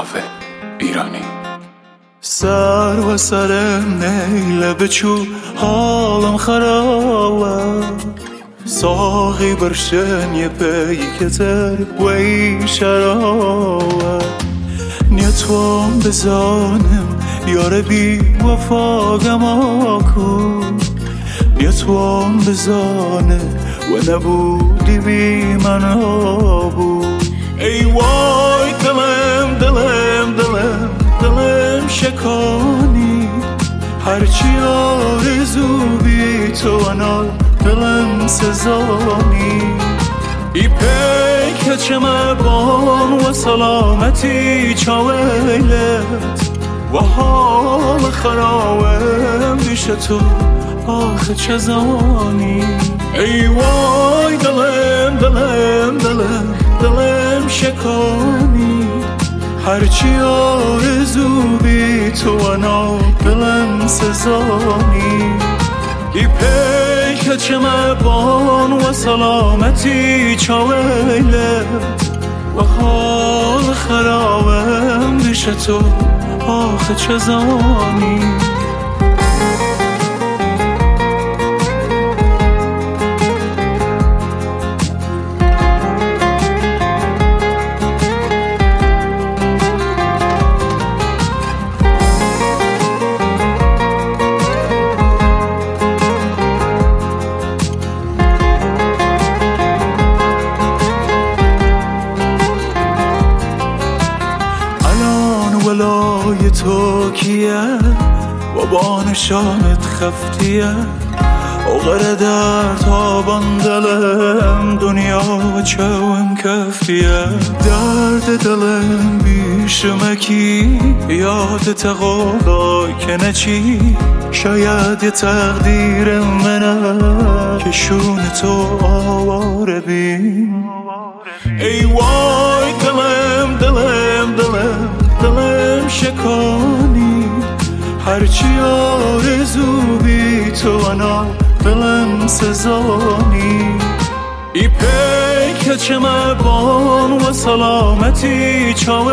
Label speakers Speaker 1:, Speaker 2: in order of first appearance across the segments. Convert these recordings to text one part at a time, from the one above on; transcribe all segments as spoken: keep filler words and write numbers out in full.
Speaker 1: کافه ایرانی.
Speaker 2: سر و سرم نیله بچو حالم خرابه، ساقی برشن یه پیکتر وی شرابه، نیتوام بزانم یار بی وفا گما کن، نیتوام بزانه و نبودی بی من بود. ای وای دلم دلم دلم دلم شکانی، هرچی آرزو بی تو انا دلم سزانی. ای پیک چمه بان و سلامتی چاویلت و حال خراوم بیش تو آخه چه زمانی. ای وای دلم دلم دلم دلم شکانی، هرچی آرزو بی تو انا دلم سزانی. ای پیک چمه بان و سلامتی چاویلت و حال خرابم بیش تو آخه چه زمانی. ولای تو کیه و با نشانت خفتیه، اغر در تابان دلم دنیا و چوم کفتیه. درد دلم بیشمکی یاد تقاضای که نچی، شاید یه تقدیر منه که شون تو آواره بین. ای وای دلم دلم دلم دلم شکانی، هرچی آرزو بی تو انا دلم سزانی. ای پیک چمه بان و سلامتی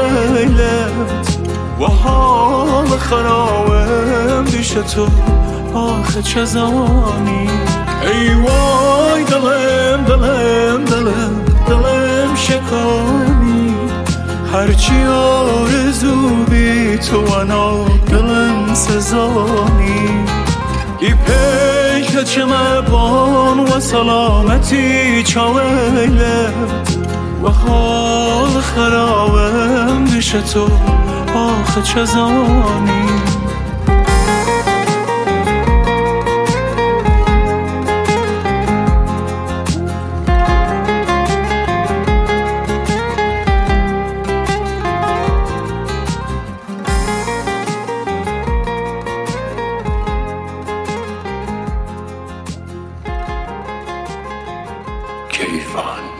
Speaker 2: چاویلت و حال خراوم بیش تو آخه چه زمانی. ای وای دلم دلم دلم دلم شکانی، هرچی آرزو بی تو انا دلم سزانی. ای پیک چمه بان و سلامتی چاویلت و حال خرابم بیش تو آخه چه زمانی.
Speaker 1: کیفان.